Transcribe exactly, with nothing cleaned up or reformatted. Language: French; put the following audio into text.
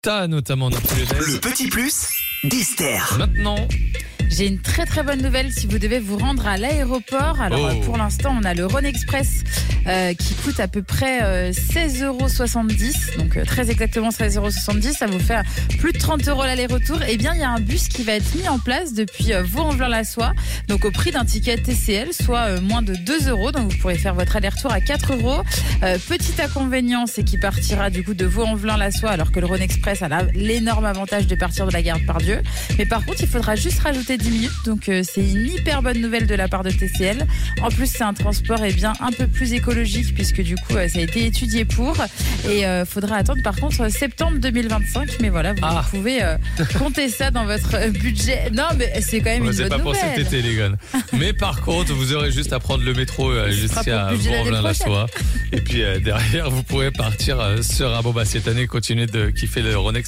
Costa notamment dans Lyonnaise. Le petit plus d'Esther. Maintenant, J'ai une très très bonne nouvelle si vous devez vous rendre à l'aéroport. Alors Oh. euh, pour l'instant, on a le Rhône Express euh, qui coûte à peu près euh, seize euros soixante-dix. Donc euh, très exactement seize euros soixante-dix. Ça vous fait plus de trente euros l'aller-retour. Eh bien, il y a un bus qui va être mis en place depuis euh, Vaux-en-Velin-la-Soie. Donc au prix d'un ticket T C L, soit euh, moins de deux euros. Donc vous pourrez faire votre aller-retour à quatre euros. Euh, petit inconvénient, c'est qu'il partira du coup de Vaux-en-Velin-la-Soie alors que le Rhône Express a la- l'énorme avantage de partir de la gare de Pardieu. Mais par contre, il faudra juste rajouter dix minutes. Donc euh, c'est une hyper bonne nouvelle de la part de T C L. En plus, c'est un transport eh bien, un peu plus écologique puisque du coup, euh, ça a été étudié pour. Et il euh, faudra attendre par contre septembre deux mille vingt-cinq. Mais voilà, vous Ah. pouvez euh, compter ça dans votre euh, budget. Non, mais c'est quand même on une ne bonne pas pour nouvelle. cet été, les gars. Mais par contre, vous aurez juste à prendre le métro euh, Ce sera jusqu'à pour le budget l'année Vaux-en-Velin-la-Soie. Et puis euh, derrière, vous pourrez partir euh, sur un bon bah cette année, continuer de kiffer le Rhône Express.